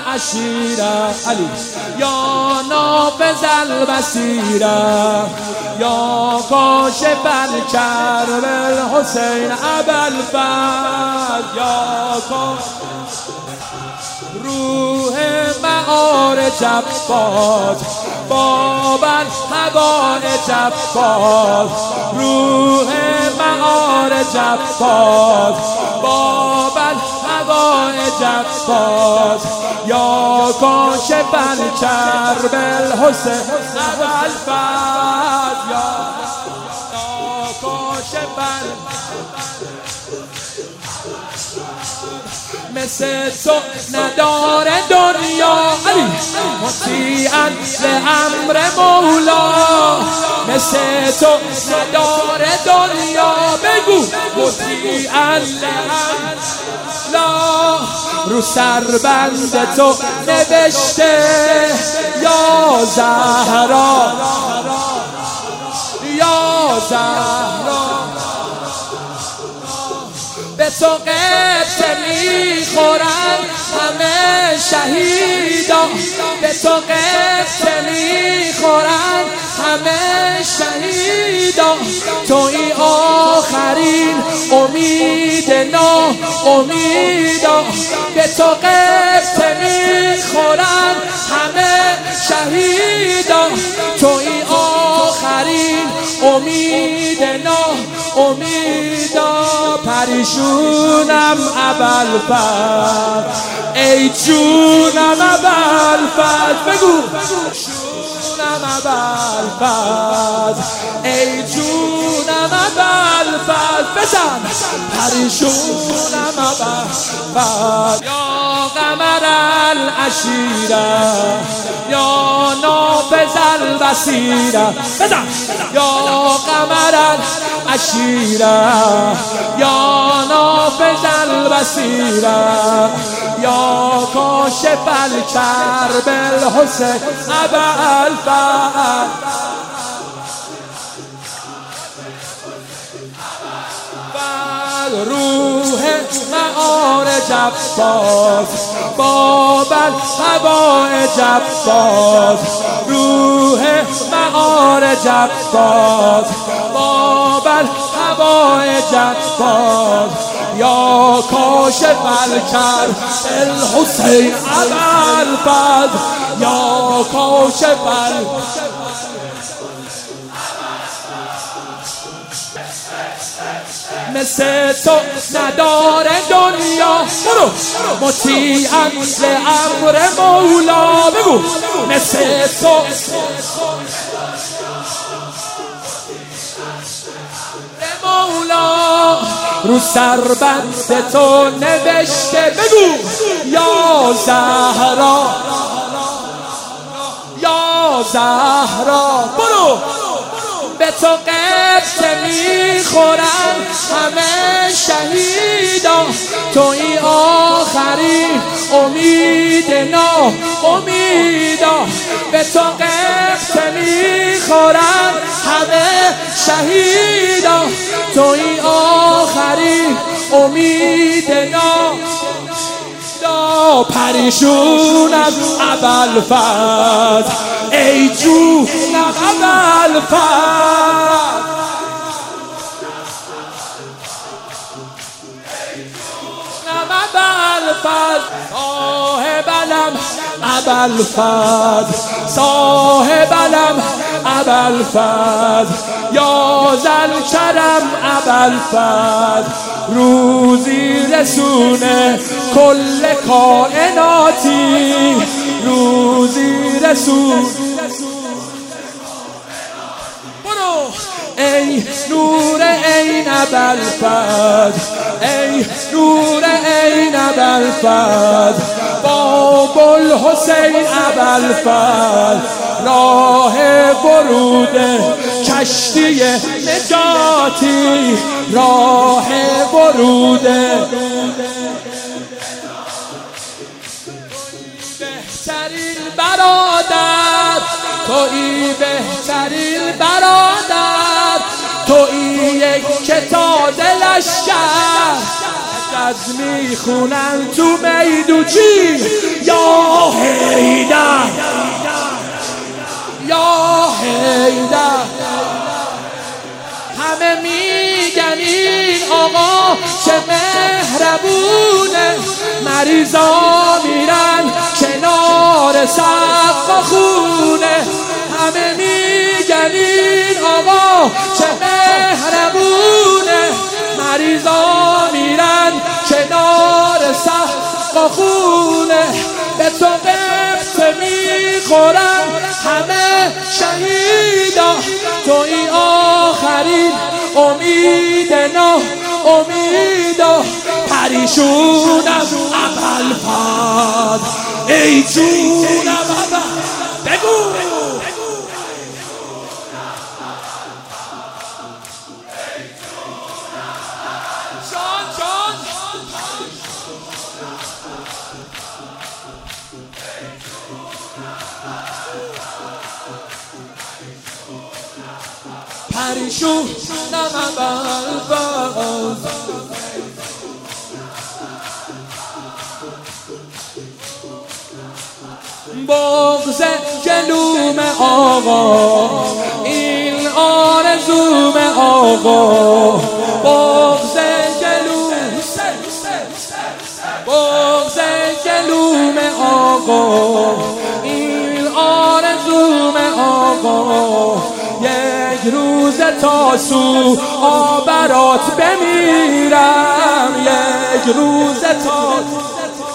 العشیره علی یا نافذ البصیره یا کاشف الکرب الحسین ابوالفضل یا روح معارج عباس باب الحوائج عباس روح معارج عباس باب الحوائج عباس یا کاشف الکرب الحسین ابوالفضل یا کاشف مثل تو نداره دنیا علی مطیعاً لامر مولا مثل تو نداره دنیا بگو مطیعاً لامر مولا رو سربند تو نوشته یا زهرا یا زهرا به تو قبطه میخورن همه شهیدا به تو قبطه میخورن همه شهیدا توی آخرین امید نا امیدا به تو قبطه میخورن همه شهیدا توی آخرین امید نا امیدا پریشونم ابوالفضل ای جونم ابوالفضل بگو جونم ابوالفضل ای جونم ابوالفضل بزن پریشونم ابوالفضل یا قمر العشیره یا نافذ البصیره بزن یا قمر العشیره یا نافذ البصیره یا کاشف الکرب الحسین ابوالفضل روح معارج عباس باب الحوائج عباس روح معارج عباس باب الحوائج عباس یا کاشف الکرب الحسین ابوالفضل یا کاشف مثل تو نداره دنیا برو مطیعاً لامر مولا بگو مثل تو مولا رو سربند تو نوشته بگو یا زهرا یا زهرا برو به تو قبطه میخورن همه شهیدا توی آخری امید نا امیدا به تو قبطه میخورن همه شهیدا توی آخری امید نا پریشونم ابوالفضل ای جونم ابوالفضل صاحب علم ابوالفضل صاحب علم ابوالفضل یا ذوالکرم ابوالفضل روزی رسونه کل کائناتی روزی رسون برو ای نور عین ابوالفضل ای نور عین ابوالفضل باب الحسین ابوالفضل راه ورود کشتی نجاتی راه ورود بهترین برادر تویی بهترین برادر تویی یک کتاب لشکر از میخونن تو میدوچی یا چه مهربونه، مریضا میرن کنار سقف خونه، همه میگن این آقا چه مهربونه، مریضا میرن کنار سقف خونه، به تو قبطه میخورن همه شهیدا، توی آخرین امید نه امیدا، پریشونم ابوالفضل ای جونم بگو پریشونم ابوالفضل، بغض جلوم آقا این آرزوم آقا، بغض جلوم آقا این آرزوم آقا، یک روز تاسو برات بمیرم، یک روز تاسو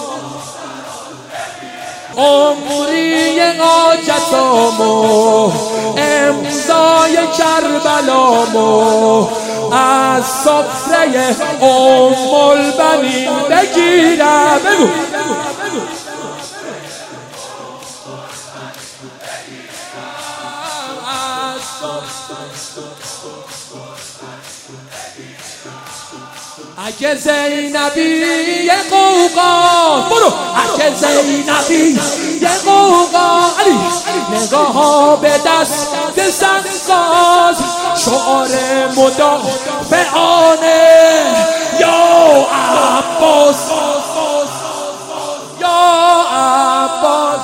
عمری حاجتامو امضای کربلامو از سفره البنین بگیرم، بگو اگه زینبی یه قوقا، برو اگه زینبی یه قوقا، علی نگاه ها به دست سنگاز، شعار مدافعانه یا عباس یا عباس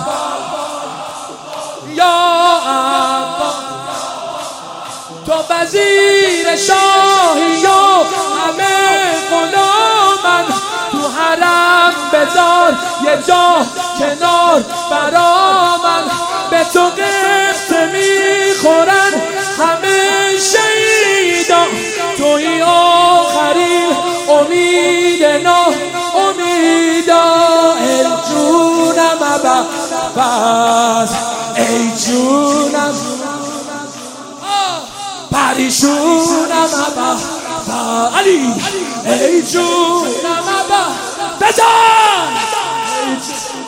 یا عباس، تو وزیر شاهی یا همه غلامن، تو حرم بذار یه جا کنار برا من، به تو قبطه میخورن همه شهیدا، توی آخرین امید نه امیدا، ای جونم ابوالفضل ای جونم پریشونم ابوالفضل، علی ای جونم بزن